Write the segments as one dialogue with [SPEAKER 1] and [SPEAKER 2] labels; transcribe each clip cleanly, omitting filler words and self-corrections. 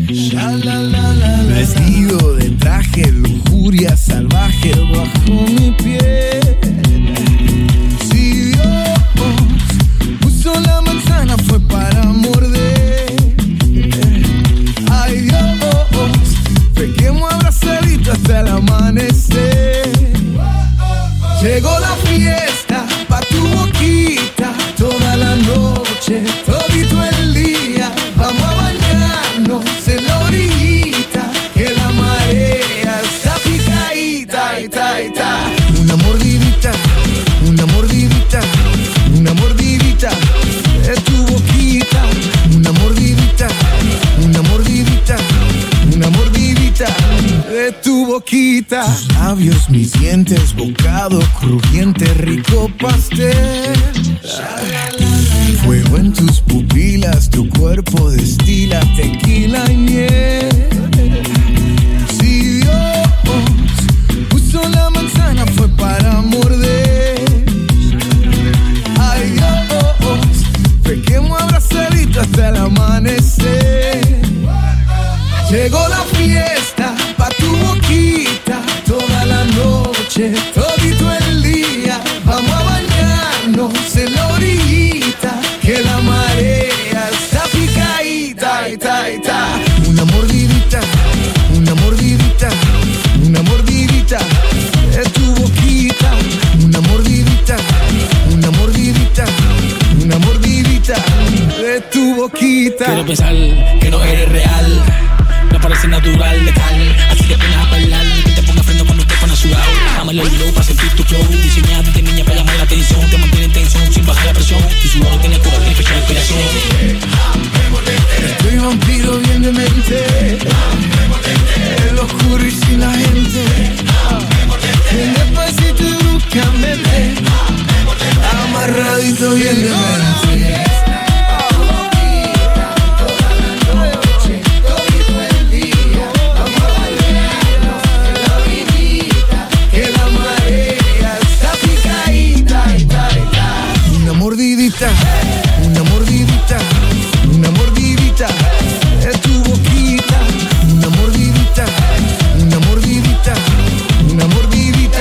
[SPEAKER 1] Vestido de traje, lujuria salvaje bajo mi piel. Si Dios puso la manzana fue para morder. Ay Dios, pequemos abrazaditos hasta el amanecer. Llegó la fiesta pa' tu boquita, toda la noche, todito el día. Vamos a bañarnos en la orillita, que la marea está picadita, ita, ita. Una mordidita, una mordidita, una mordidita de tu boquita. Una mordidita, una mordidita, una mordidita de tu boquita. Tus labios, mis dientes, bocado crujiente, rico pastel. Fuego en tus pupilas, tu cuerpo destila tequila y miel. Si Dios puso la manzana fue para morder. Ay Dios, pequemos abrazaditos hasta el amanecer. Llegó la fiesta pa' tu boquita, toda la noche, todito el día. Vamos a bañarnos en la orillita, que la marea está picadita, ita, ita. Una mordidita, una mordidita, una mordidita de tu boquita. Una mordidita, una mordidita, una mordidita de tu boquita.
[SPEAKER 2] Quiero pensar que no eres real, me parece natural, letal. Así que pones a bailar, que te ponga freno cuando te pones sudado. Dámelo el glow para sentir tu flow. Diseñado de niña para llamar la atención, te mantiene en tensión sin bajar la presión. Tu sudor tiene que volver y fechar el corazón.
[SPEAKER 1] Estoy vampiro bien de mente, el oscuro y sin la gente. Ven despacito y búscame, amarradito bien de mente. Una mordidita, una mordidita, una mordidita de tu boquita. Una mordidita, una mordidita, una mordidita.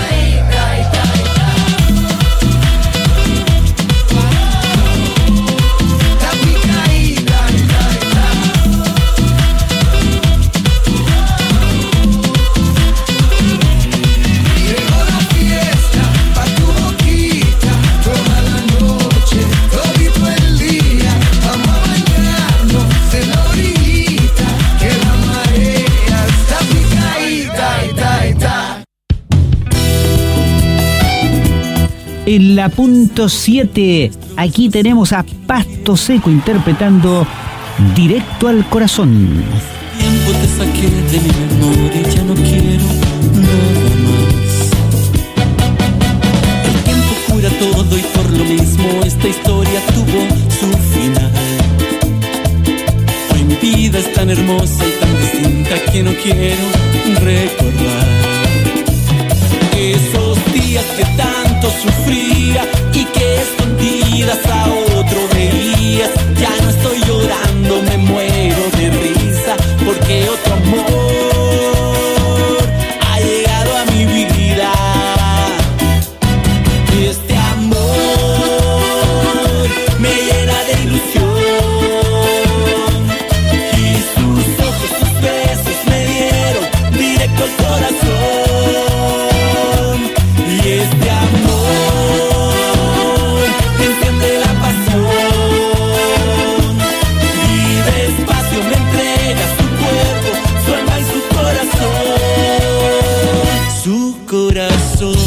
[SPEAKER 1] Llegó la fiesta pa' tu boquita, toda la noche, todito el día. Vamos a bañarnos en la orillita, que la marea está picadita, ita, ita.
[SPEAKER 3] En la punto 7, aquí tenemos a Pasto Seco interpretando Directo al Corazón.
[SPEAKER 4] Tiempo te saqué de mi memoria y ya no quiero nada más. El tiempo cura todo y por lo mismo esta historia tuvo su final. Hoy mi vida es tan hermosa y tan distinta que no quiero recordar esos días que tanto sufría y que escondidas a otro veías. Ya no estoy llorando, me muero de risa porque otro amor ha llegado a mi vida. Este amor me llena de ilusión y sus ojos, sus besos me dieron directo al corazón. Y este amor enciende la pasión y despacio me entrega su cuerpo, su alma y su corazón. Su corazón.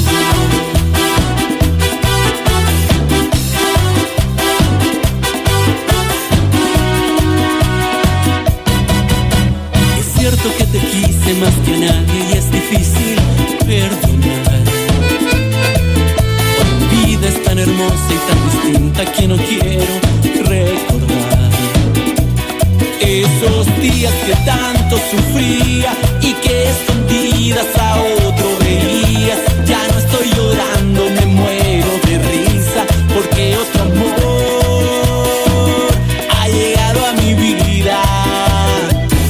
[SPEAKER 4] Es cierto que te quise más que a nadie y es difícil perdonar. Mi vida es tan hermosa y tan distinta que no quiero recordar esos días que tanto sufría y que escondidas a otro veías. Ya no estoy llorando, me muero de risa porque otro amor ha llegado a mi vida.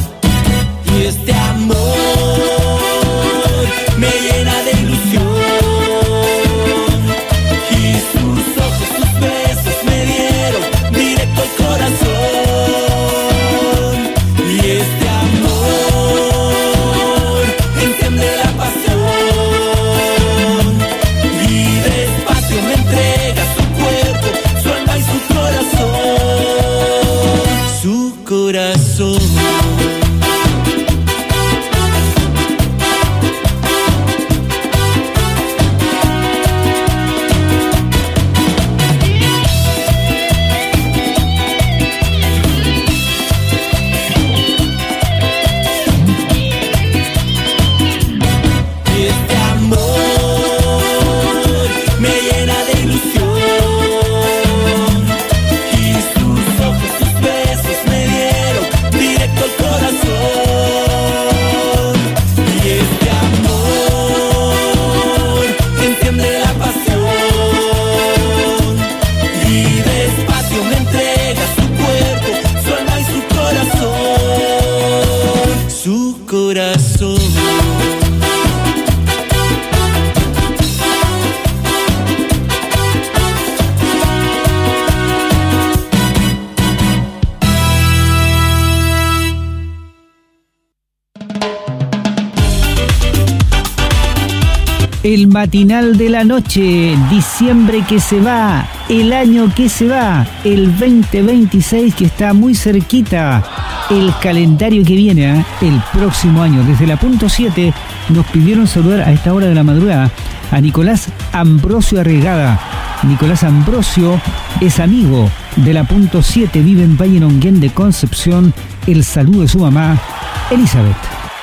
[SPEAKER 3] El matinal de la noche, diciembre que se va, el año que se va, el 2026 que está muy cerquita, el calendario que viene, el próximo año. Desde la punto 7 nos pidieron saludar a esta hora de la madrugada a Nicolás Ambrosio Arregada. Nicolás Ambrosio es amigo de la punto 7, vive en Valle Nonguén de Concepción. El saludo de su mamá, Elizabeth.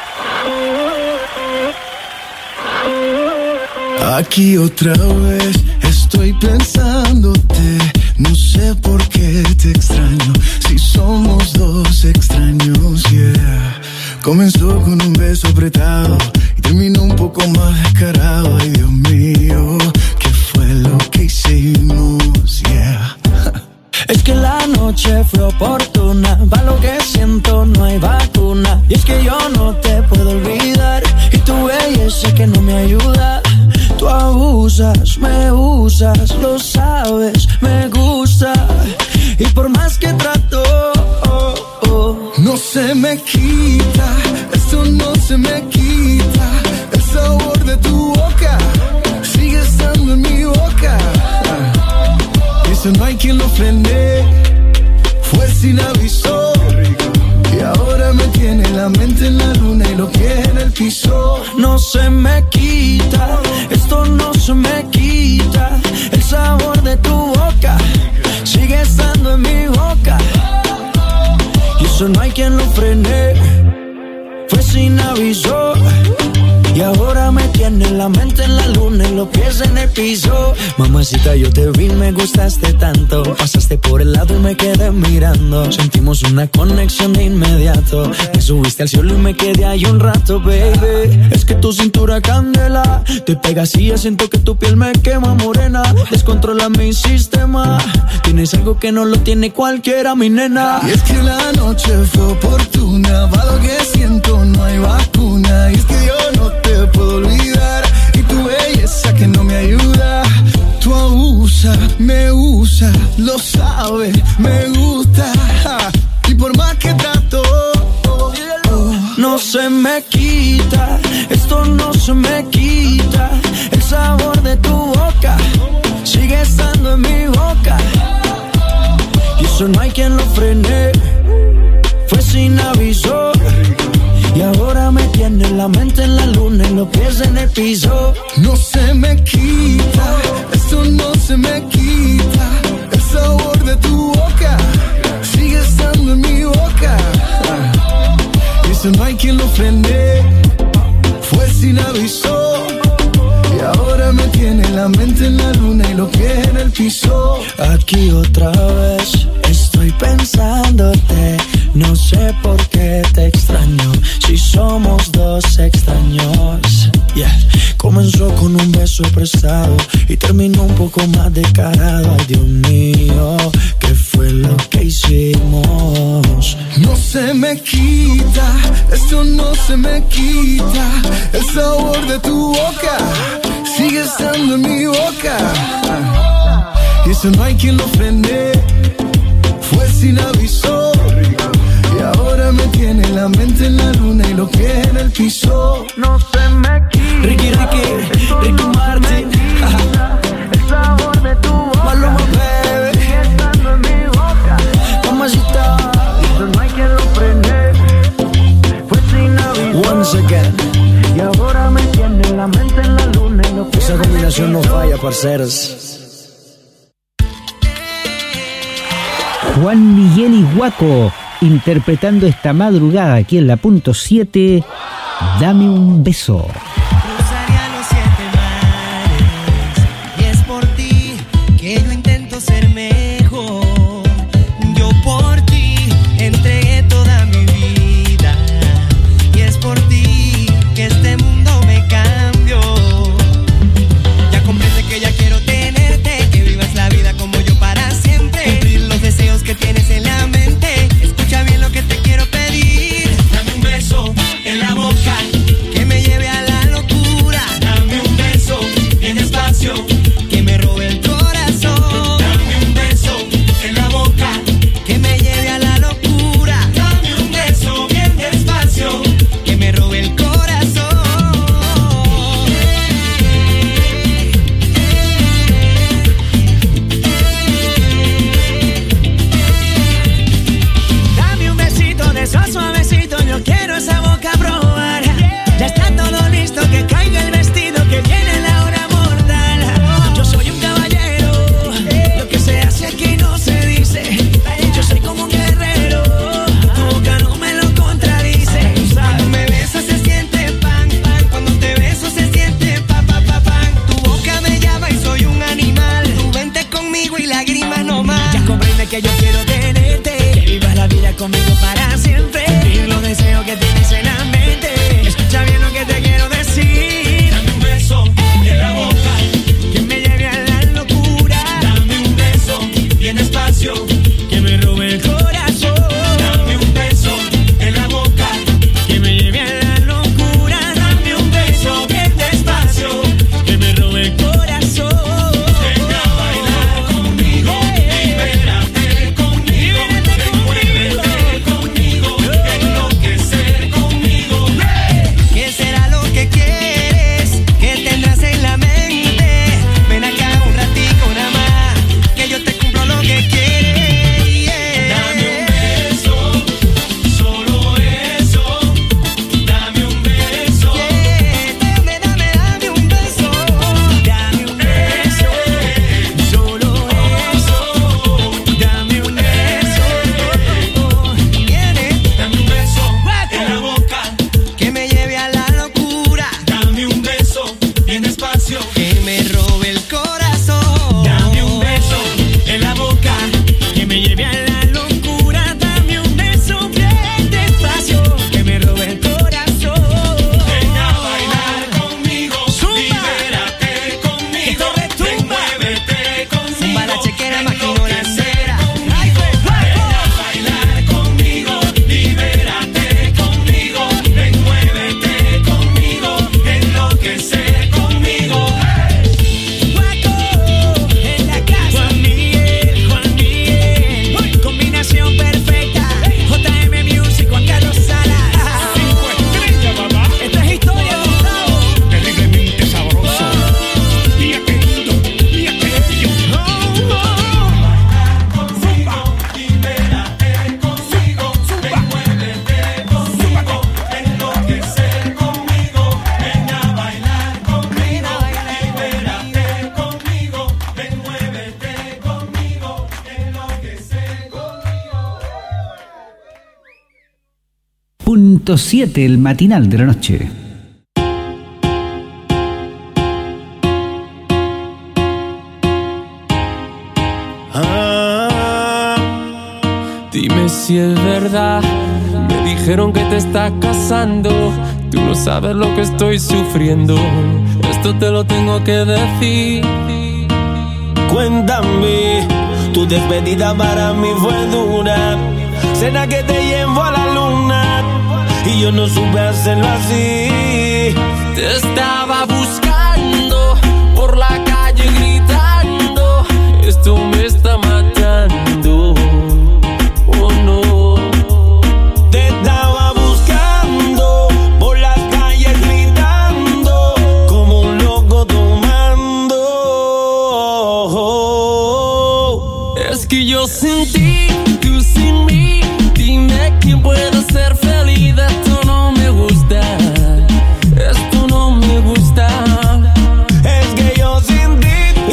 [SPEAKER 1] Aquí otra vez estoy pensándote, no sé por qué te extraño, si somos dos extraños, yeah. Comenzó con un beso apretado y terminó un poco más descarado, ay Dios mío, ¿qué fue lo que hicimos, yeah?
[SPEAKER 4] Es que la noche fue oportuna, pa' lo que siento no hay vacuna. Y es que yo no te puedo olvidar, y tu belleza que no me ayuda. Tú abusas, me usas, lo sabes, me gusta. Y por más que trato,
[SPEAKER 1] no se me quita, esto no se me quita. El sabor de tu boca sigue estando en mi boca. Eso no hay quien lo frene, fue sin aviso. Y ahora me tiene la mente en la luna y los pies en el piso.
[SPEAKER 4] No se me quita, esto no se me quita. El sabor de tu boca sigue estando en mi boca. Y eso no hay quien lo frene, fue sin aviso. Y ahora me tiene la mente en la luna y los pies en el piso. Mamacita, yo te vi, me gustaste tanto. Pasaste por el lado y me quedé mirando. Sentimos una conexión de inmediato. Me subiste al cielo y me quedé ahí un rato, baby. Es que tu cintura candela, te pegas y ya siento que tu piel me quema morena. Descontrola mi sistema, tienes algo que no lo tiene cualquiera, mi nena.
[SPEAKER 1] Y es que la noche fue oportuna, para lo que siento no hay vacuna. Y es que yo no te puedo olvidar, y tu belleza que no me ayuda. Tú abusas, me usas, lo sabes, me gusta. Y por más que trato,
[SPEAKER 4] no se me quita, esto no se me quita. El sabor de tu boca sigue estando en mi boca. Y eso no hay quien lo frene, fue sin aviso. Y ahora me tiene la mente en la luna y los pies en el piso.
[SPEAKER 1] No se me quita, esto no se me quita. El sabor de tu boca sigue estando en mi boca. Y eso no hay quien lo frene, fue sin aviso. Y ahora me tiene la mente en la luna y los pies en el piso.
[SPEAKER 4] Aquí otra vez estoy pensándote, no sé por qué te extraño, si somos dos extraños, yeah. Comenzó con un beso prestado y terminó un poco más descarado. Ay Dios mío, ¿qué fue lo que hicimos?
[SPEAKER 1] No se me quita, esto no se me quita. El sabor de tu boca sigue estando en mi boca. Y eso no hay quien lo frene, fue sin aviso. Y ahora me tiene la mente en la luna y los pies en el piso.
[SPEAKER 4] No se me quita, Ricky Martin, el sabor de tu boca, Maluma, baby, sigue estando en mi boca. Mamacita, eso no hay quien lo frene, parceros.
[SPEAKER 3] Juan Miguel y Guaco interpretando esta madrugada aquí en la punto 7, Dame un beso.
[SPEAKER 5] Cruzaría los 7 mares y es por ti que yo intento ser mejor. Yo por ti entregué toda mi vida y es por ti que este mundo me cambió. Ya comprende que ya quiero tenerte, que vivas la vida como yo para siempre, cumplir los deseos que tienes en la mente. Escucha bien lo que te quiero pedir. Dame un beso en la boca que me lleve a la locura. Dame un beso bien despacio que me robe el corazón. Dame un beso en la boca que me lleve a la locura. Dame un beso bien despacio que me robe el corazón. Dame un besito de esos suavecitos, yo quiero esa boca probar. Ya está todo listo, que caiga el vestido, que viene la hora mortal. Yo soy un caballero, lo que se hace aquí no se dice. Yo soy como un guerrero, tu boca no me lo contradice. Cuando me besas se siente pan, pan. Cuando te beso se siente pa, pa, pa, pan. Tu boca me llama y soy un animal. Tú vente conmigo y lágrimas no más. Ya comprende que yo quiero tenerte, que vivas la vida conmigo para siempre, cumplir los deseos que tienes en la mente. Escucha bien lo que te quiero decir. Dame un beso en la boca que me lleve a la locura. Dame un beso bien despacio que me robe el corazón. Dame un beso en la boca que me lleve a la locura. Dame un beso bien despacio que me robe el corazón. Venga a bailar conmigo, libérate conmigo, envuélvete conmigo, enloquecer conmigo. ¿Qué será lo que quieres? ¿Qué tendrás en la mente? Ven acá un ratico nada más, que yo te cumplo lo que quieres. Dame un beso, solo eso. Dame un beso. Dame un beso. Dame un beso, solo eso. Dame un beso. Viene. Dame un beso en la boca que me lleve a la locura. Dame un beso bien despacio que me robe el corazón. Dame un beso en la boca que me lleve a la locura. Dame un beso bien despacio que me robe el corazón. Ven a bailar conmigo, libérate conmigo, muévete conmigo. Zumba la chequera más que una cera. Ven a bailar conmigo, libérate conmigo, ven, muévete conmigo, enloquecer conmigo. Guaco en la casa. Juan Miguel, combinación perfecta. JM Music, Juan Carlos Salas. 5 estrellas, papá. Esta es historia, Gustavo.
[SPEAKER 2] Terriblemente sabroso. Y aquello, y aquello.
[SPEAKER 5] Conmigo, libérate conmigo, ven, muévete conmigo, enloquecer conmigo, ven a bailar conmigo, libérate conmigo, ven, muévete conmigo, enloquecer conmigo.
[SPEAKER 3] Punto 7, el matinal de la noche.
[SPEAKER 6] Dime si es verdad, me dijeron que te estás casando. Tú no sabes lo que estoy sufriendo, esto te lo tengo que decir.
[SPEAKER 4] Cuéntame, tu despedida para mí fue dura. Cena que te llevo a la luna y yo no supe hacerlo así.
[SPEAKER 6] Te estaba buscando por la calle gritando, esto me está matando. Oh no.
[SPEAKER 4] Te estaba buscando por las calles gritando como un loco tomando.
[SPEAKER 6] Es que yo sin ti, tú sin mí. Dime quién puede ser feliz. Esto no me gusta, esto no me gusta.
[SPEAKER 4] Es que yo sin ti,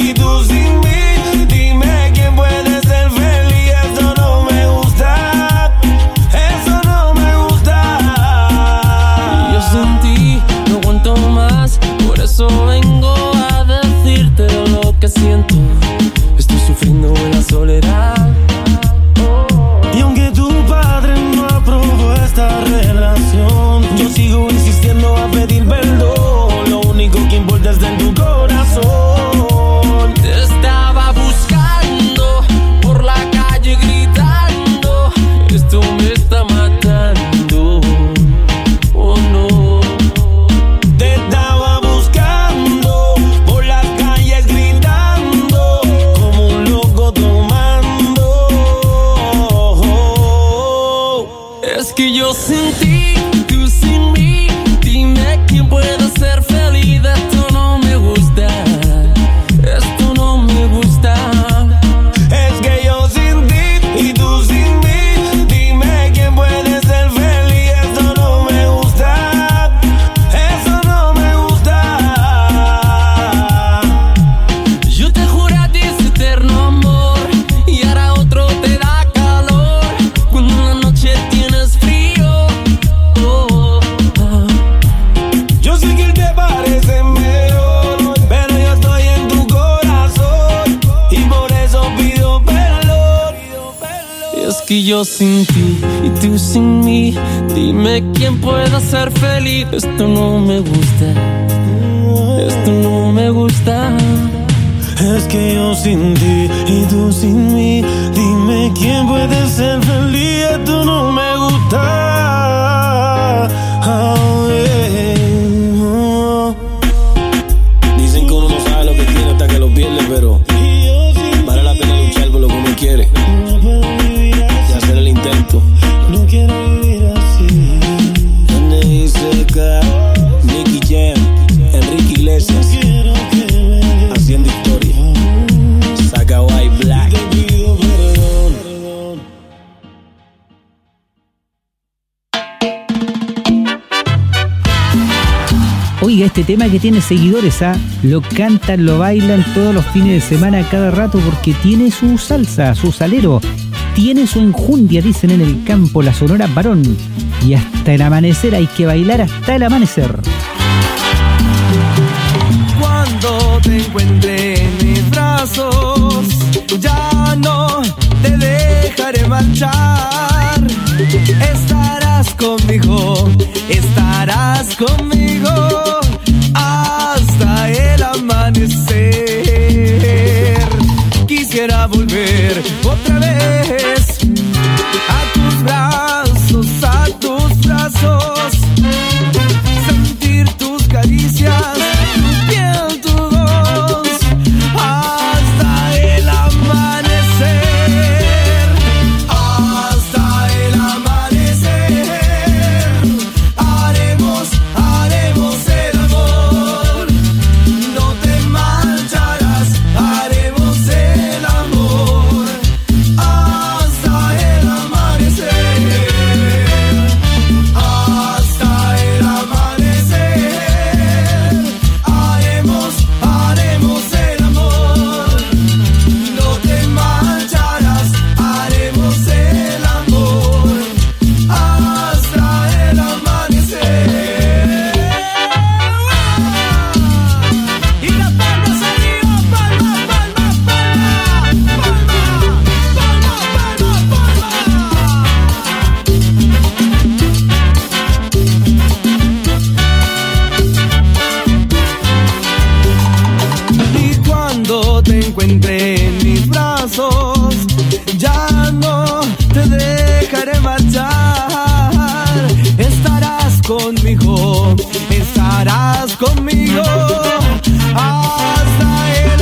[SPEAKER 6] ti, tú sin mí. Dime quién puede ser feliz. Esto no me gusta, esto no me gusta.
[SPEAKER 4] Es que yo sin ti y tú sin mí. Dime quién puede ser feliz. Esto no me gusta, eso no me gusta.
[SPEAKER 6] Yo te juro a ti ese eterno amor y ahora otro te da calor cuando en la noche tienes frío.
[SPEAKER 4] Yo sé que te parece mejor, pero yo estoy en tu corazón y por eso pido perdón.
[SPEAKER 6] Y es que yo sin ti y tú sin mí. Dime quién pueda ser feliz. Esto no me gusta, esto no me gusta.
[SPEAKER 4] Es que yo sin ti y tú sin mí. Dime quién puede ser feliz. Esto no me gusta. Oh, yeah. Dicen que uno no sabe lo que tiene hasta que lo pierde, pero vale la pena luchar por lo que uno quiere y hacer el intento. No quiero vivir así. N.I.C.K, Nicky Jam, Enrique Iglesias, haciendo historia. Saca White Black.
[SPEAKER 3] Oiga, este tema que tiene seguidores, lo cantan, lo bailan todos los fines de semana, cada rato, porque tiene su salsa, su salero, tiene su enjundia, dicen en el campo, la Sonora Varón. Y hasta el amanecer hay que bailar hasta el amanecer.
[SPEAKER 4] Cuando te encuentre en mis brazos, ya no te dejaré marchar. Estarás conmigo hasta el amanecer. Quisiera volver otra vez a tus brazos, sentir tus caricias, tu piel, tu voz, hasta el amanecer, hasta el amanecer. Haremos el amor, no te marcharás. Haremos el amor hasta el amanecer, hasta el amanecer. Haremos el amor, no te marcharás. Haremos el amor hasta el amanecer. Y las palmas arriba, palma, palma, palma, palma, palma, palma, palma. Y cuando te encuentre en mis brazos, ya no te dejaré marchar. Estarás conmigo hasta el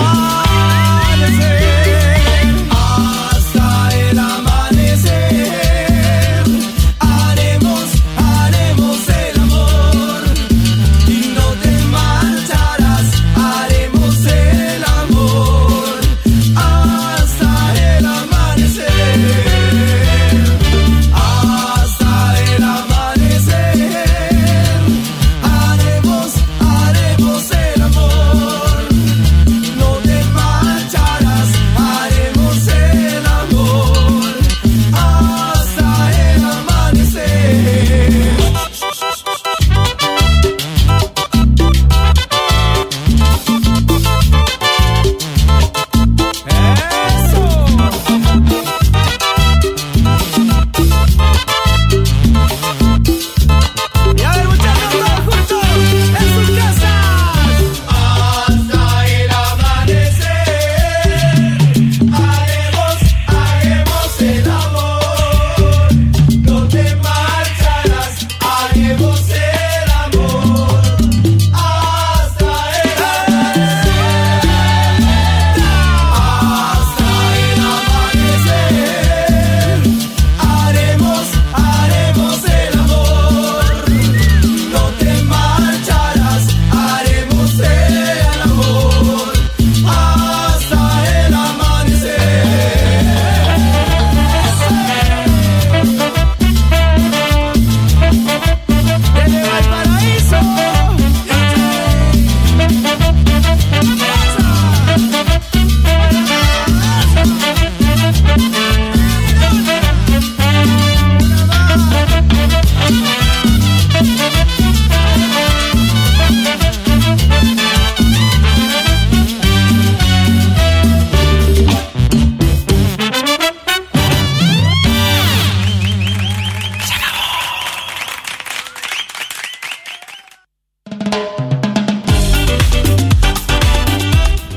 [SPEAKER 4] amanecer, hasta el amanecer. Haremos el amor y no te marcharás. Haremos el amor hasta el amanecer, hasta el amanecer.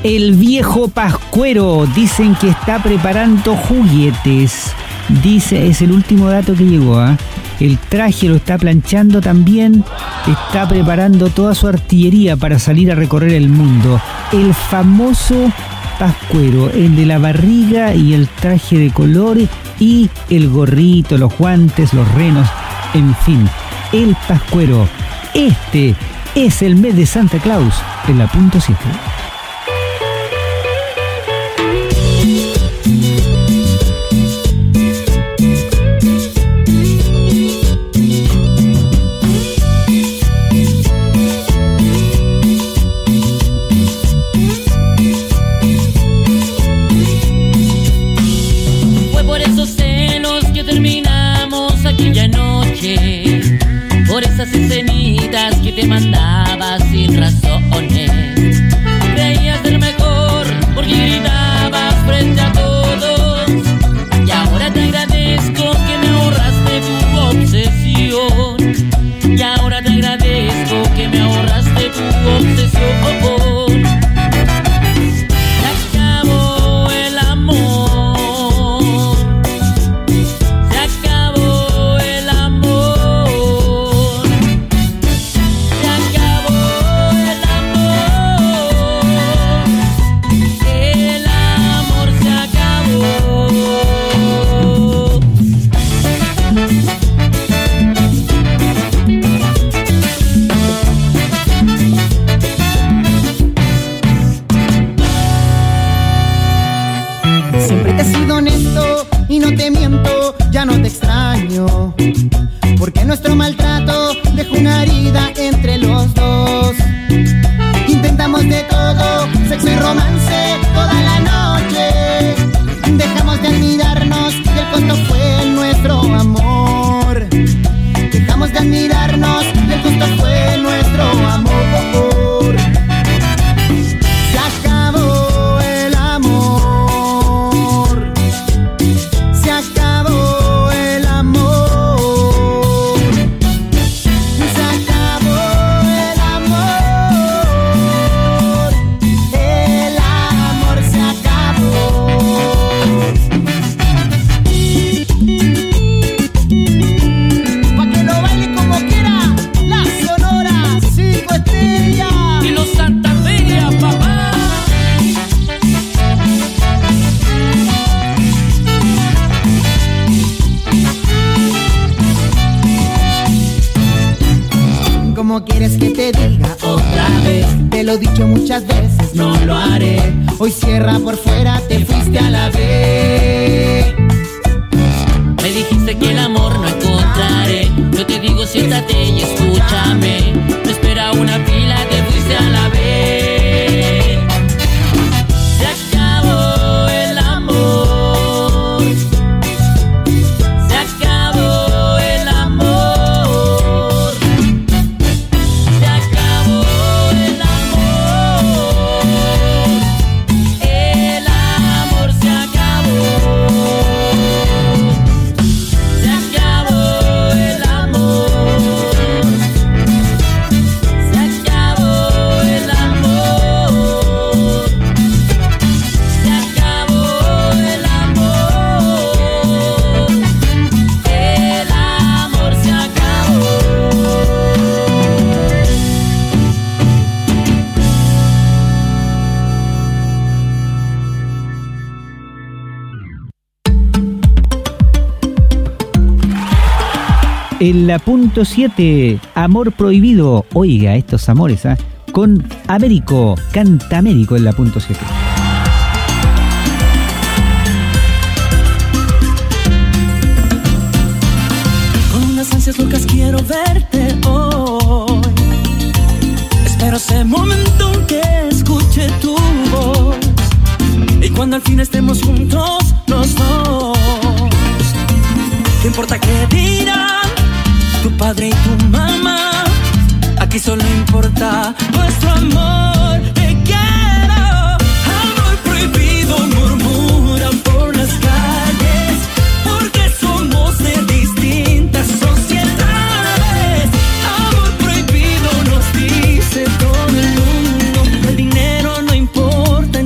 [SPEAKER 3] El viejo Pascuero, dicen que está preparando juguetes. Dice, es el último dato que llegó, ¿eh? El traje lo está planchando también, está preparando toda su artillería para salir a recorrer el mundo. El famoso Pascuero, el de la barriga y el traje de colores y el gorrito, los guantes, los renos, en fin, el Pascuero. Este es el mes de Santa Claus en la punto 7.
[SPEAKER 7] Por esas escenitas que te mandaba sin razones. Creías ser mejor porque gritabas frente a todos. Y ahora te agradezco que me ahorraste tu obsesión. Y ahora te agradezco que me ahorraste tu obsesión. Se acabó el amor. Se acabó el amor. Se acabó el amor. El amor se acabó.
[SPEAKER 8] Siempre te he sido honesto y no te miento, ya no te extraño. Porque nuestro maltrato dejó una herida entre los dos. Intentamos de todo, sexo y romance toda la noche. Dejamos de admirarnos y el costo fue nuestro amor. Dejamos de admirarnos y el costo fue nuestro amor. Se acabó el amor. Se acabó el amor. Se acabó el amor. El amor se acabó. Pa' que lo baile como quiera, la Sonora 5 estrellas.
[SPEAKER 7] Y los Santa Feria, papá.
[SPEAKER 8] ¿Cómo quieres que te diga otra vez? Te lo he dicho muchas veces, no lo haré. Hoy cierra por fuera, te fuiste a la vez.
[SPEAKER 7] Me dijiste que el amor no encontraré. Yo te digo siéntate y escúchame. No espera una pila, te fuiste a la vez. Se acabó el amor. Se acabó el amor. Se acabó el amor. El amor se acabó. Se acabó el amor. Se acabó el amor. Se acabó el amor. El amor se acabó.
[SPEAKER 3] En la punto 7, Amor Prohibido. Oiga, estos amores, ¿ah? Con Américo, canta Américo en la punto 7.
[SPEAKER 4] Con unas ansias locas quiero verte hoy. Espero ese momento en que escuche tu voz. Y cuando al fin estemos juntos los dos. ¿Qué importa qué dirán tu padre y tu mamá? Aquí solo importa nuestro amor. Te quiero. Amor prohibido murmuran por las calles, porque somos de distintas sociedades. Amor prohibido nos dice todo el mundo. El dinero no importa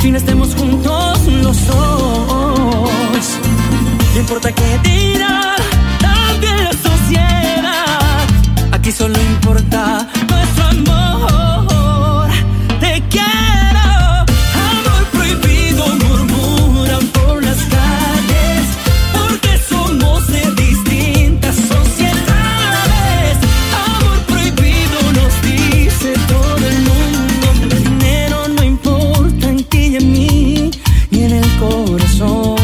[SPEAKER 4] fin estemos juntos los dos. No importa qué dirá también la sociedad, aquí solo importa nuestro amor. Te quiero, amor prohibido, murmuran por las calles, porque somos de distintas sociedades. Amor prohibido nos dice todo el mundo. El dinero no importa en ti y en mí, ni en el corazón.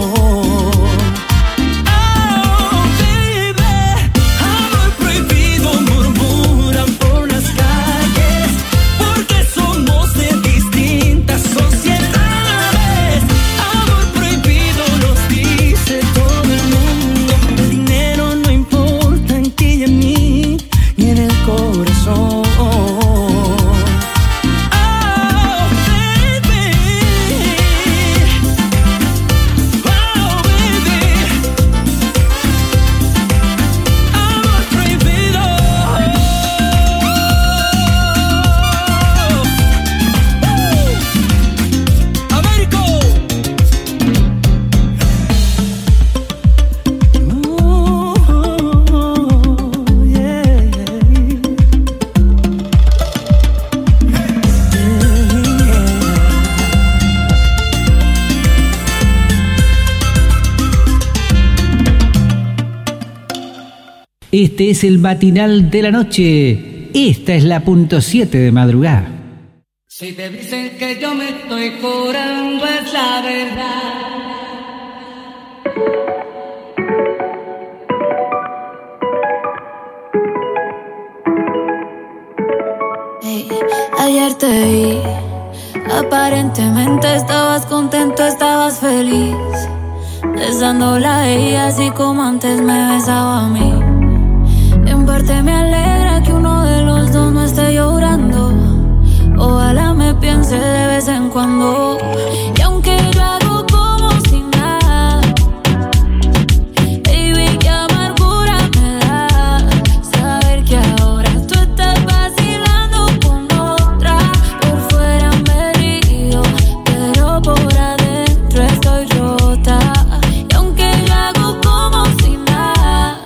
[SPEAKER 3] Este es el matinal de la noche. Esta es la .7 de madrugada.
[SPEAKER 9] Si te dicen que yo me estoy curando es la verdad.
[SPEAKER 10] Hey, ayer te vi, aparentemente estabas contento, estabas feliz, besándola a ella así como antes me besaba a mí. En parte me alegra que uno de los dos no esté llorando. Ojalá me piense de vez en cuando. Y aunque yo hago como si nada, baby, qué amargura me da saber que ahora tú estás vacilando con otra. Por fuera me río, pero por adentro estoy rota. Y aunque yo hago como si nada,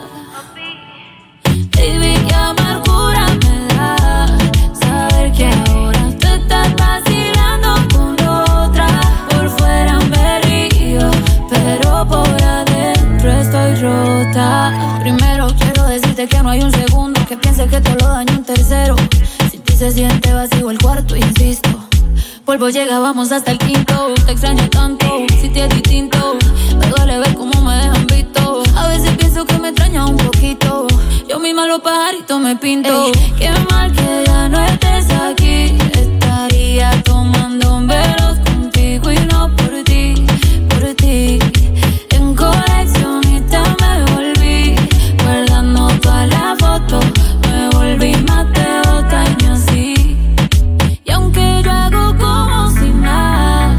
[SPEAKER 10] baby, qué amargura me da saber que ahora tú estás vacilando con otra. Por fuera me río, pero por adentro estoy rota. Primero quiero decirte que no hay un segundo que piense que te lo daño un tercero. Si ti se siente vacío el cuarto, insisto, polvo llega, vamos hasta el quinto. Te extraño tanto, si te es distinto. Me duele ver cómo me dejan visto. A veces pienso que me extraña un poquito. Yo misma los pajaritos me pinto. Ey, qué mal que ya no estés aquí. Estaría tomando velos contigo y no por ti, por ti. En coleccionista me volví, guardando todas las fotos. Me volví más de 2 años así. Y aunque yo hago como si nada,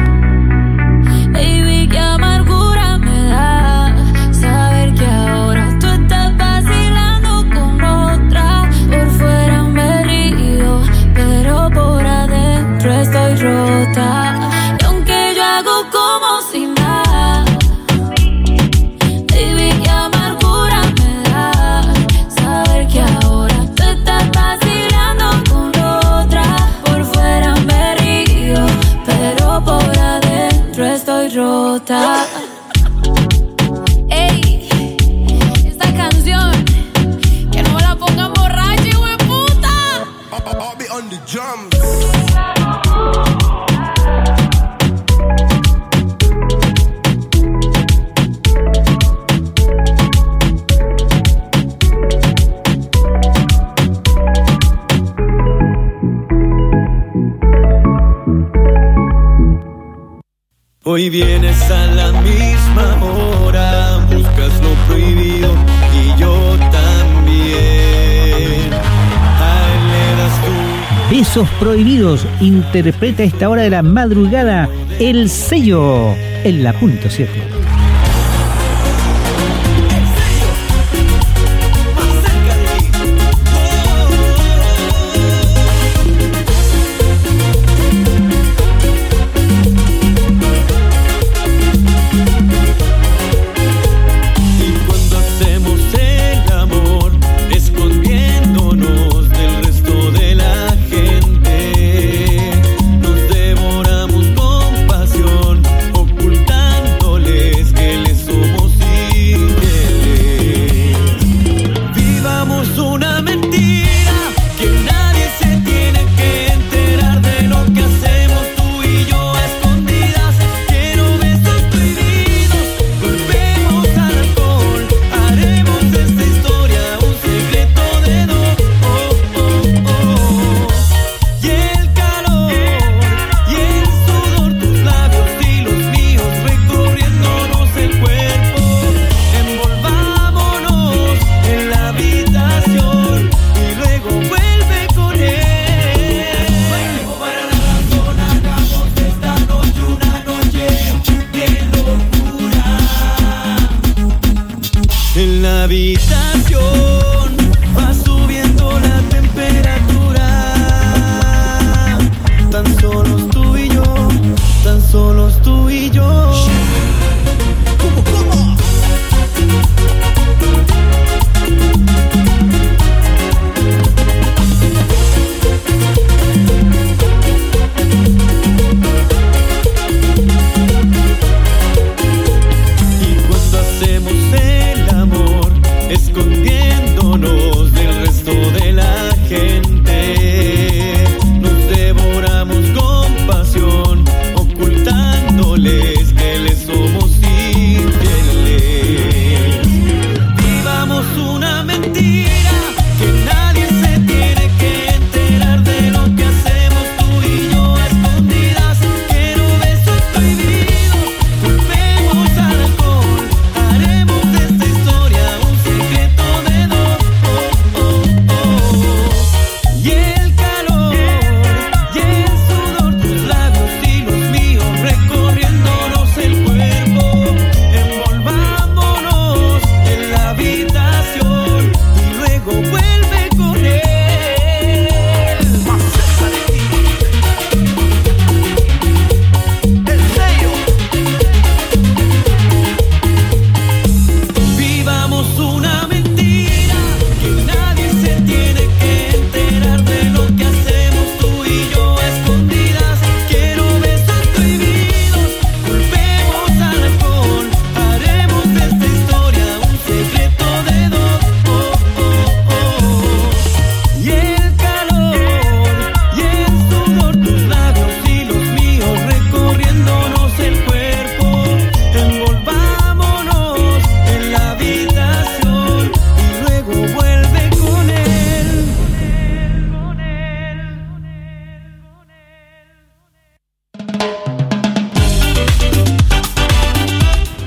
[SPEAKER 10] baby, qué amargura me da saber que ahora tú estás vacilando con otra. Por fuera me río, pero por adentro estoy rota. Y aunque yo hago como si nada, baby, qué amargura me da saber que ahora tú estás vacilando con otra. Por fuera me río, pero por adentro estoy rota. Ey, esta canción, que no me la pongan borracha, hijo de puta.
[SPEAKER 1] I'll be on the drums.
[SPEAKER 4] Hoy vienes a la misma hora, buscas lo prohibido y yo también. A él le das tú.
[SPEAKER 3] Besos prohibidos interpreta a esta hora de la madrugada El Sello en la .7.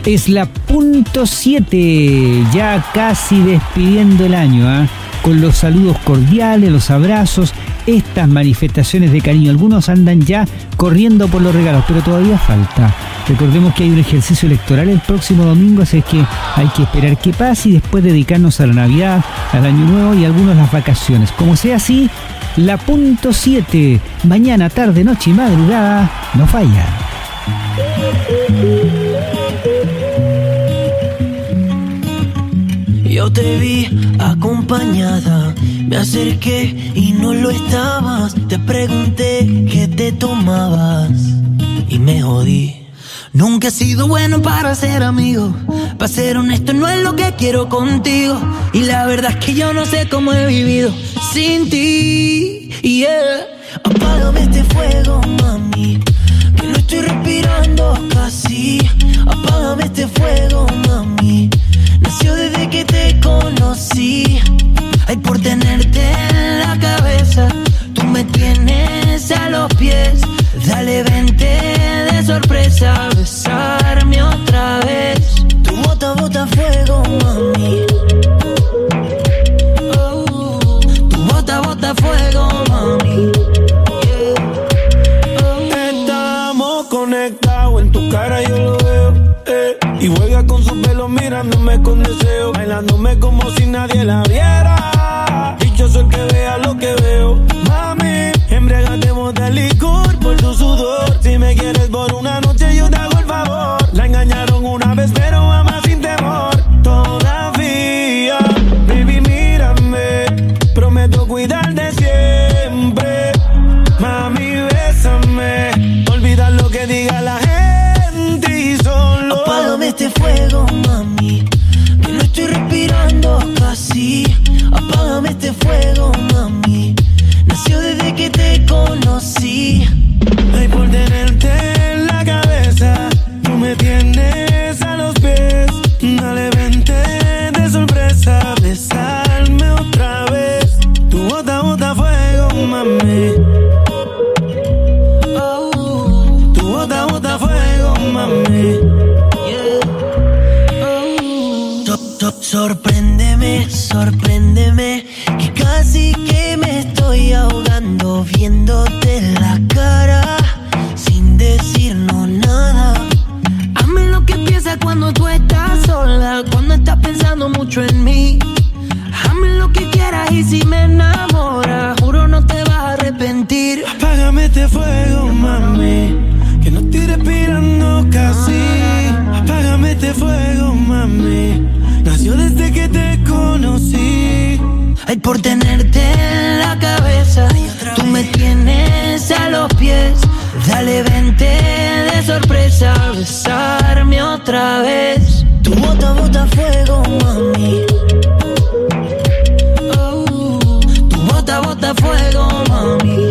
[SPEAKER 3] Es la punto 7, ya casi despidiendo el año, ¿eh? Con los saludos cordiales, los abrazos, estas manifestaciones de cariño. Algunos andan ya corriendo por los regalos, pero todavía falta. Recordemos que hay un ejercicio electoral el próximo domingo, así es que hay que esperar que pase y después dedicarnos a la Navidad, al Año Nuevo y algunos las vacaciones. Como sea así, la punto 7, mañana, tarde, noche y madrugada, no falla.
[SPEAKER 4] Yo te vi acompañada, me acerqué y no lo estabas. Te pregunté qué te tomabas y me jodí. Nunca he sido bueno para ser amigo, para ser honesto no es lo que quiero contigo. Y la verdad es que yo no sé cómo he vivido sin ti, yeah. Apágame este fuego, mami, que no estoy respirando casi. Apágame este fuego, mami, nació desde que te conocí. Ay, por tenerte en la cabeza, tú me tienes a los pies. Dale, vente de sorpresa, besarme otra vez. Tu bota, bota fuego, mami. Oh, tu bota, bota fuego, mami.
[SPEAKER 11] Estamos conectados, en tu cara yo lo veo, y juega con su pelo mirándome con deseo, bailándome como si nadie la viera. Dichoso el que vea lo que veo. Mami, embriagatemos de licor por tu sudor. Si me quieres por una noche yo te hago el favor. La engañaron una vez pero ama sin temor. Todavía, baby mírame, prometo cuidarte siempre. Mami bésame, olvida lo que diga la gente y solo
[SPEAKER 4] apágame este fuego, mami, que no estoy respirando casi. Apágame este fuego, mami, nació desde que te conocí.
[SPEAKER 11] Ay, por tenerte en la cabeza, tú me tienes a los pies. Dale, vente de sorpresa, besarme otra vez. Tu bota, bota fuego, mami.
[SPEAKER 4] Oh,
[SPEAKER 11] tu bota, bota fuego, mami.
[SPEAKER 4] Sorpréndeme, sorpréndeme, que casi que me estoy ahogando viéndote la cara sin decirnos nada. Hazme lo que piensas cuando tú estás sola, cuando estás pensando mucho en mí. Hazme lo que quieras y si me enamoras, juro no te vas a arrepentir.
[SPEAKER 11] Apágame este fuego, mami, que no estoy respirando casi. Apágame este fuego, mami, nació desde que te conocí.
[SPEAKER 4] Ay, por tenerte en la cabeza, tú me tienes a los pies. Dale, vente de sorpresa, besarme otra vez. Tu bota, bota fuego, mami. Oh, tu bota, bota fuego, mami.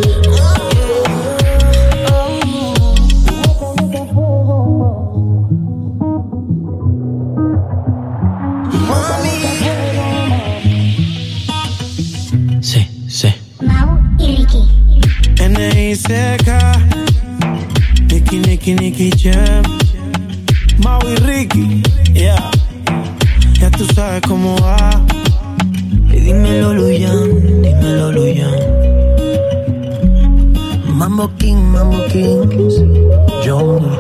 [SPEAKER 11] N.I.C.K. Nicky Jam, Mau y Ricky, yeah. Ya tú sabes cómo va.
[SPEAKER 4] Y dímelo, Luyan, dímelo, Luyan. Mambo Kings, Johnny.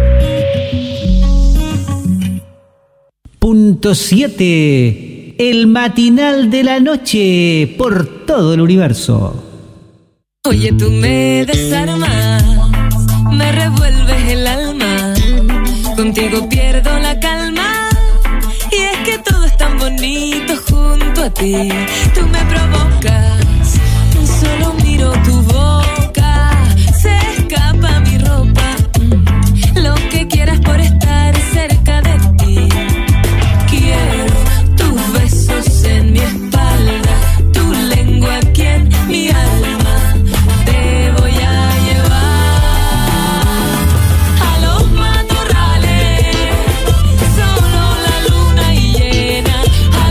[SPEAKER 3] Punto 7, el matinal de la noche por todo el universo.
[SPEAKER 12] Oye, tú me desarmas, me revuelves el alma, contigo pierdo la calma, y es que todo es tan bonito junto a ti. Tú me provocas, solo miro tu boca, se escapa mi ropa, lo que quieras por estar cerca de ti. Quiero tus besos en mi espalda, tu lengua aquí en mi alma.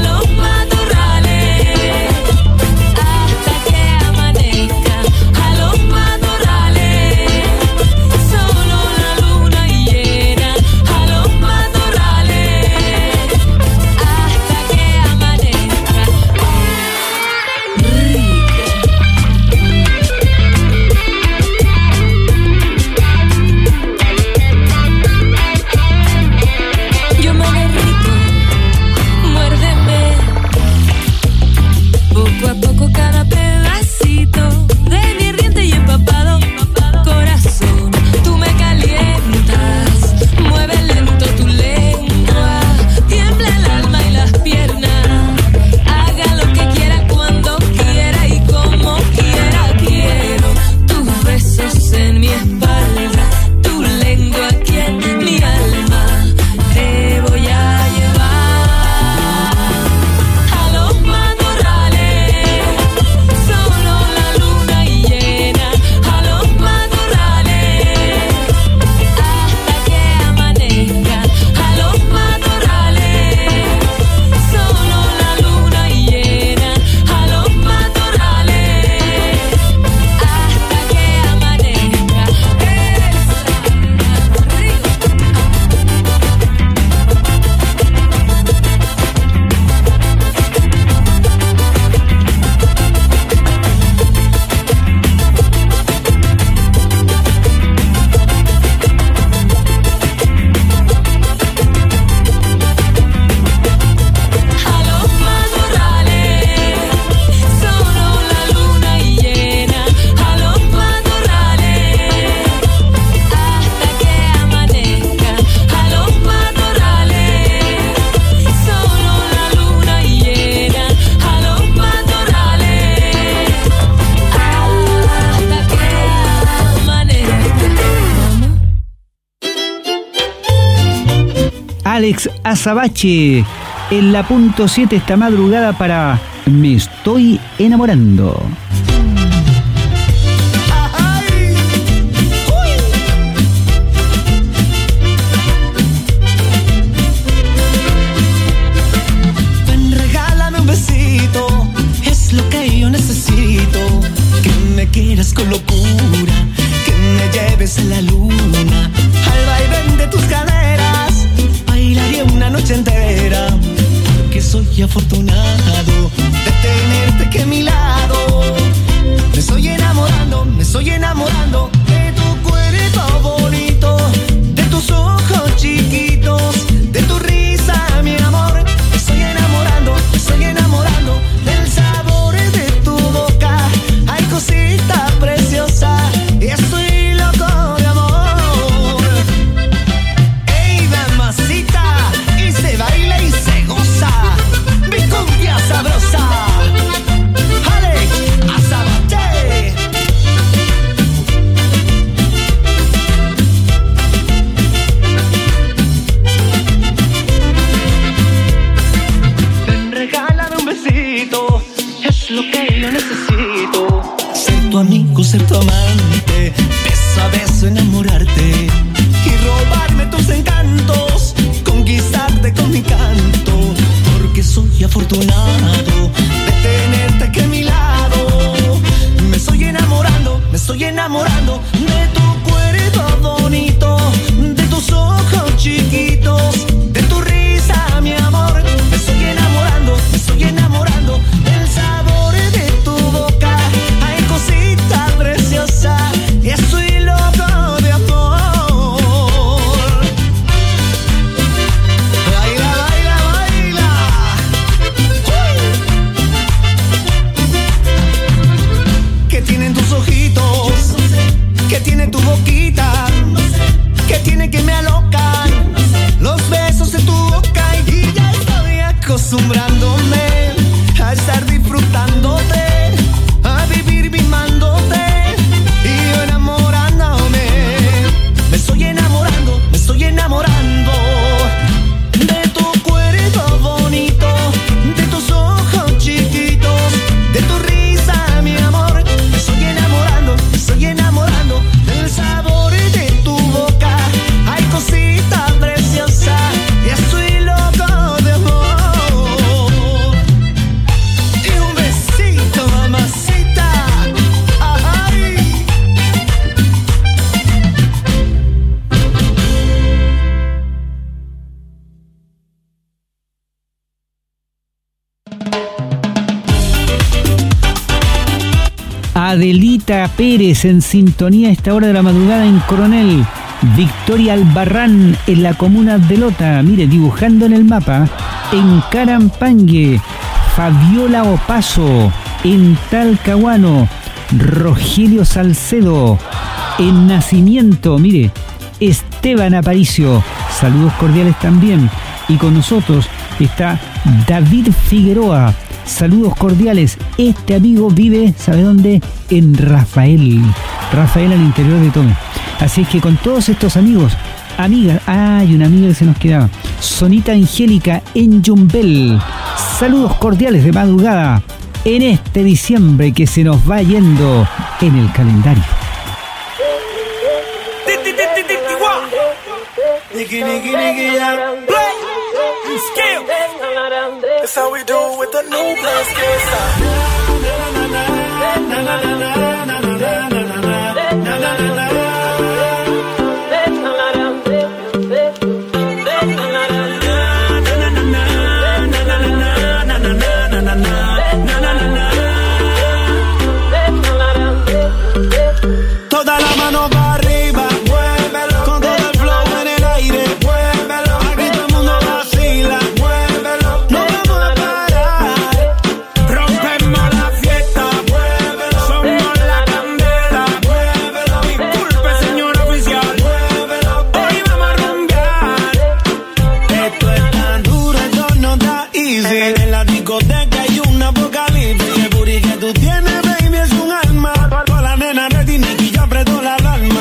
[SPEAKER 10] Hasta que amanezca, a los
[SPEAKER 3] Alex Azabache en la punto 7 esta madrugada para Me Estoy Enamorando.
[SPEAKER 4] Ven, regálame un besito, es lo que yo necesito. Que me quieras con locura, que me lleves a la luna. Al vaivén de tus caderas bailaré una noche entera, porque soy afortunado de tenerte aquí a mi lado. Me estoy enamorando de tu cuerpo bonito, de tus ojos chiquitos, de tu risa, mi amor. Me estoy enamorando del sabor de tu boca. Ay, cosita preciosa, estoy loco de amor. Ey, mamacita, y se baila y se goza, mi cumbia sabrosa. Alex Azabache. Ven, regálame un besito, es lo que yo necesito. Ser tu amigo, ser tu amante, beso a beso enamorarte y robarme tus encantos, conquistarte con mi canto, porque soy afortunado de tenerte aquí a mi lado. Me estoy enamorando de tu cuerpo bonito, de tus ojos chiquitos, de tu risa, mi amor. Me estoy enamorando del sabor de tu boca. Ay, cosita preciosa, estoy loco de amor. Baila, baila, baila. ¿Qué tienen tus ojitos? ¿Qué tiene tu boquita? ¿Qué tiene que me alocan? Los besos de tu boca, y ya estoy acostumbrándome a estar disfrutándote, a vivir mimándote y yo enamorándome. Me estoy enamorando de tu cuerpo bonito, de tus ojos chiquitos, de tu risa, mi amor. Me estoy enamorando del sabor de tu boca. Ay, cosita preciosa, estoy loco de amor. Y un besito, mamacita. Ay.
[SPEAKER 3] Adelita Pérez en sintonía a esta hora de la madrugada en Coronel. Victoria Albarrán en la comuna de Lota, mire, dibujando en el mapa. En Carampangue, Fabiola Opaso en Talcahuano. Rogelio Salcedo en Nacimiento, mire, Esteban Aparicio, saludos cordiales también. Y con nosotros está David Figueroa, saludos cordiales. Este amigo vive, ¿sabe dónde? En Rafael al interior de Tome. Así es que con todos estos amigos, amigas, y una amiga que se nos quedaba, Sonita Angélica en Yumbel, saludos cordiales de madrugada en este diciembre que se nos va yendo en el calendario.
[SPEAKER 1] That's how we do with the new blast
[SPEAKER 11] Toda la mano para arriba, muévelo, con todo el flow en el aire, muévelo, aquí todo el mundo vacila, muévelo, no vamos a parar, rompemos la fiesta, muévelo, somos la candela, muévelo, disculpe señor oficial, muévelo, hoy vamos a rumbear, esto es tan duro, esto no da easy, en la discoteca hay un apocalipsis, el booty que tú tienes baby es un alma, toda la nena ready, Nicky, yo aprieto la alarma.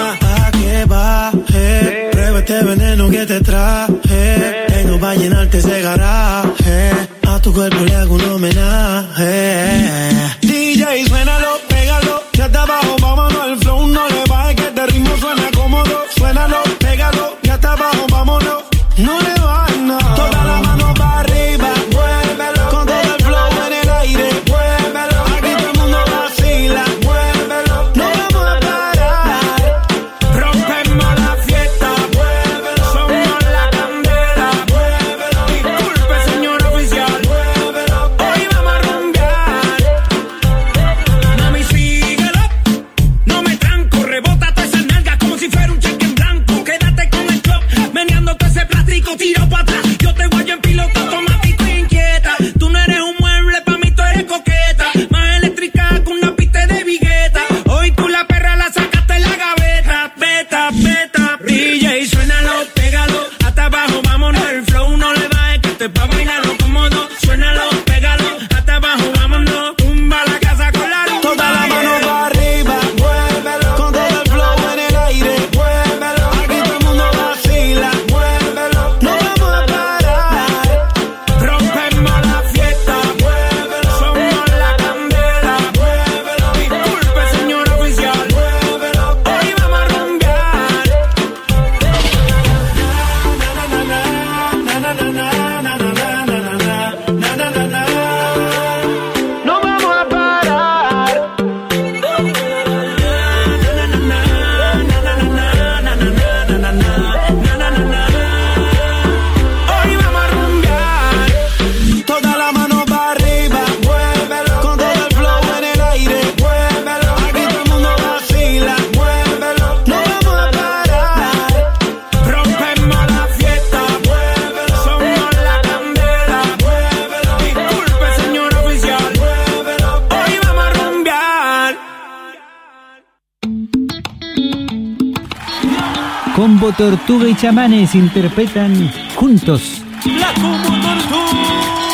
[SPEAKER 3] Combo Tortuga y Chamanes interpretan juntos.
[SPEAKER 4] La Combo Tortuga.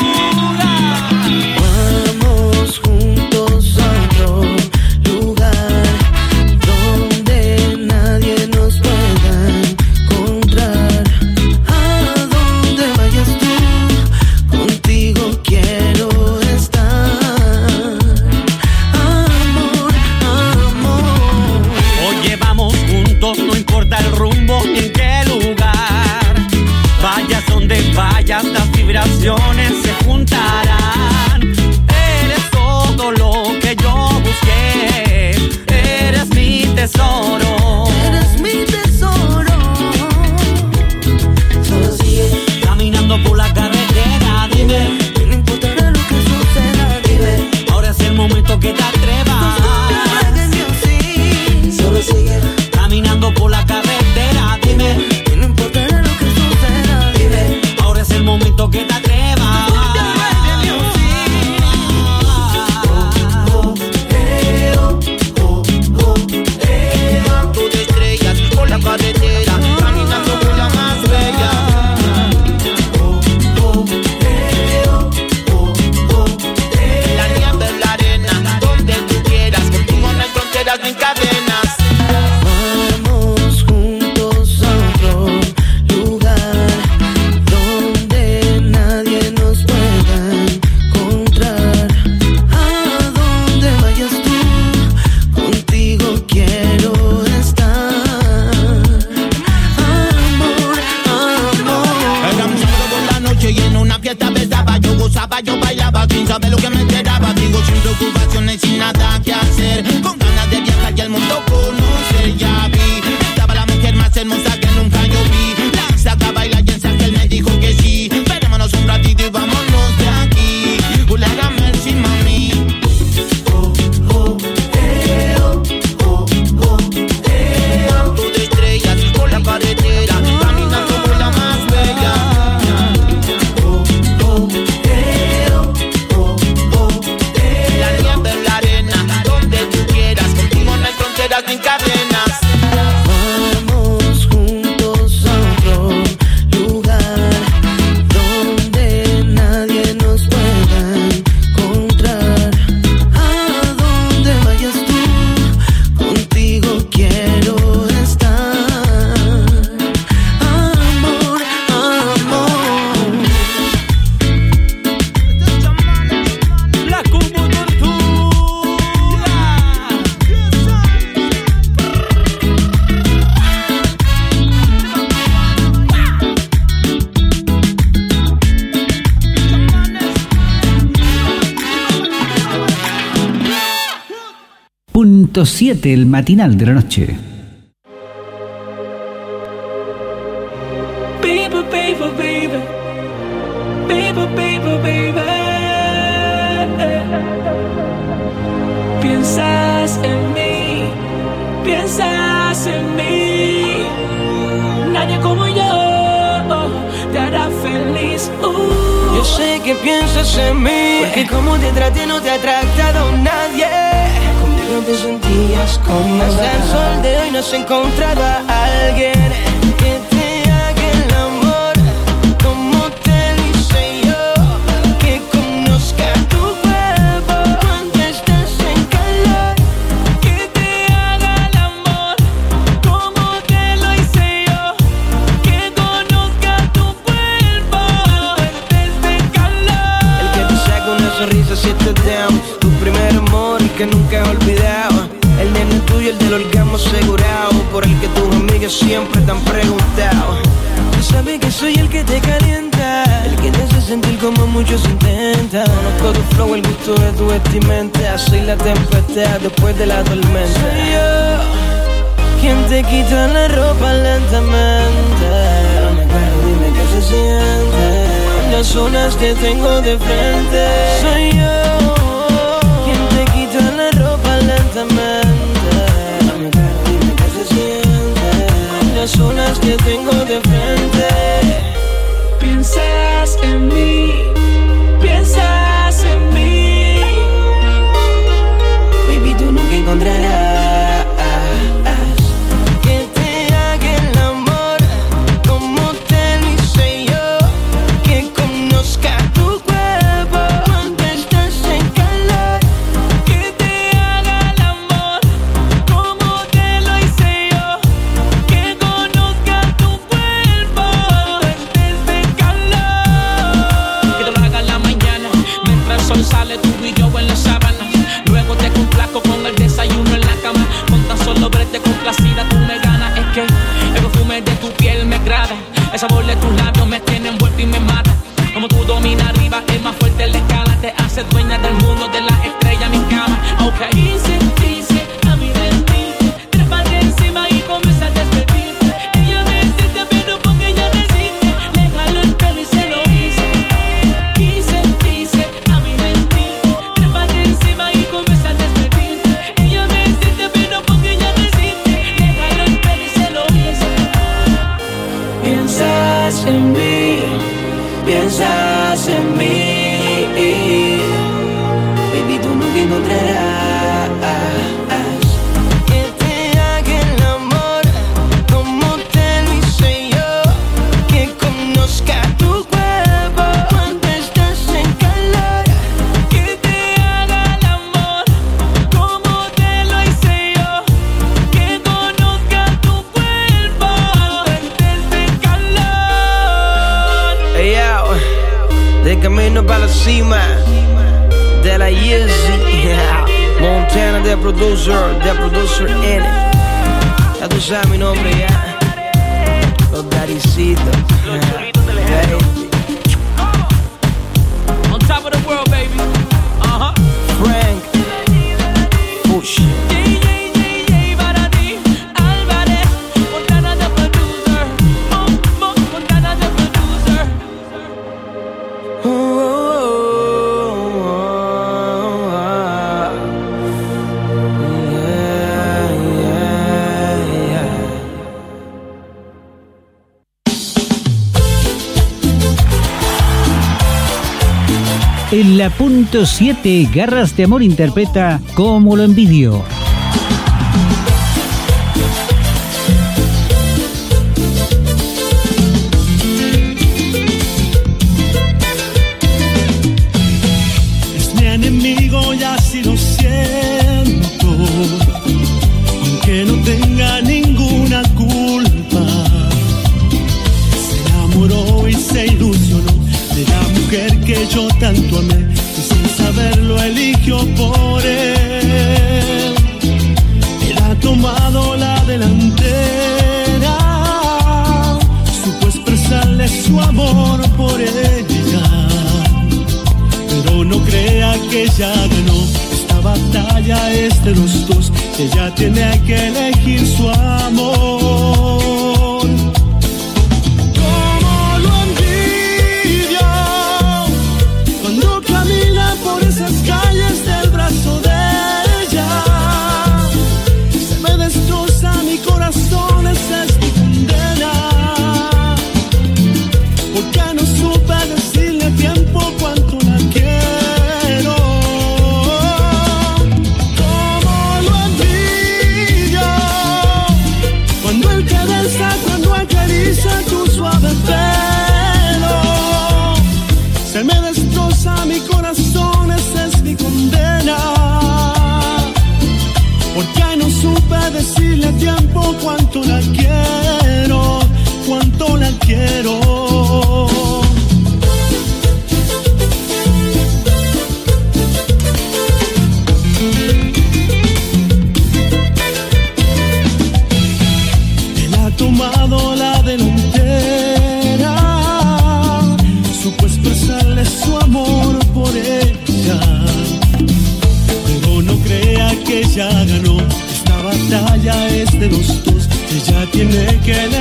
[SPEAKER 4] Vamos juntos a otro lugar donde nadie nos pueda encontrar. A donde vayas tú, contigo quiero estar. Amor, amor. Oye, vamos juntos, no importa el rumbo ni en qué lugar. Vayas donde vayas, las vibraciones se juntarán. Eres todo lo que yo busqué. Eres mi tesoro. Eres mi tesoro. Solo sigue caminando por la carretera, dime. No importará lo que suceda, dime. Ahora es el momento que te atrevas. Solo sigue caminando por la carretera, dime. No importará lo que suceda, dime. Ahora es el momento que te atrevas. Tú de estrellas por la carretera, caminando por la más bella. La nieve en la arena, donde tú quieras, contigo no hay fronteras ni cadenas. Vamos juntos a otro lugar donde nadie nos pueda encontrar. A donde vayas tú, contigo quiero estar. Amor, amor. Éramos sábado por la noche y en una fiesta besaba. Yo gozaba, yo bailaba sin saber lo que me esperaba. Digo, sin preocupaciones, sin nada que hacer, con ganas de viajar y al mundo conocer. Ya vi, estaba la mujer más hermosa que nunca yo vi. La saca a bailar y en Ángel me dijo que sí. Verémonos un ratito y vámonos de aquí. Hágame el sí, mami. Tú de estrellas por la carretera, caminando por la más bella. La nieve en la arena, donde tú quieras, contigo no hay fronteras ni cadenas. Vamos juntos a otro lugar donde nadie nos pueda encontrar. A donde vayas tú, contigo quiero estar. Amor, amor. La Combo Tortuga.
[SPEAKER 3] Punto 7, el matinal de la noche.
[SPEAKER 6] Baby, baby, baby. Baby, baby, baby. Piensas en mí, piensas en mí. Nadie como yo te hará feliz.
[SPEAKER 4] Yo sé que piensas en mí, porque como te traté no te ha tratado nadie. Conmigo te sentías cómoda. Hasta el sol de hoy no has encontrado a alguien que te haga el amor como te lo hice yo. Que conozca tu cuerpo cuando estás en calor.
[SPEAKER 6] Que te haga el amor como te lo hice yo. Que conozca tu cuerpo antes de calor.
[SPEAKER 4] El que te saca una sonrisa si estás down. Tu primer amor, el que nunca he olvidado. El nene tuyo, el del orgasmo asegurado. Por el que tus amigas siempre te han preguntado. Tú sabes que soy el que te calienta, el que te hace sentir como muchos intentan. Conozco tu flow, el gusto de tu vestimenta. Soy la tempestad después de la tormenta. Soy yo quien te quita la ropa lentamente. No me acuerdo, dime qué se siente en las zonas que tengo de frente. Soy yo quien te quita la ropa lentamente. No me acuerdo, dime qué se siente en las zonas que tengo de frente.
[SPEAKER 6] Piensas en mí, piensas en mí.
[SPEAKER 4] Baby, tú nunca encontrarás
[SPEAKER 13] pa' la cima de la Yeezy. Montana de producer N. Ya tú sabes mi nombre ya. Los Daricitos.
[SPEAKER 14] On top of the world, baby.
[SPEAKER 13] Frank Push.
[SPEAKER 3] En la punto 7, Garras de Amor interpreta Como lo envidio.
[SPEAKER 15] Es mi enemigo y así lo siento, aunque no tenga ninguna culpa. Se enamoró y se ilusionó de la mujer que yo tanto amé, y sin saberlo eligió por él. Él ha tomado la delantera, supo expresarle su amor por ella, pero no crea que ella ganó. Esta batalla es de los dos, ella tiene que elegir su amor. Por esas calles del brazo de ella, se me destroza mi corazón, esa es mi condena. Porque no supe decirle a tiempo cuánto la quiero. Como lo envidio cuando él te besa, cuando acaricia tu suave pelo. Se me destroza mi corazón, esa es mi condena. Porque no supe decirle a tiempo cuánto la quiero, cuánto la quiero. Él ha tomado la delantera, supo expresarle su amor por ella, pero no crea que ella ganó. Esta batalla es de los dos, ella tiene que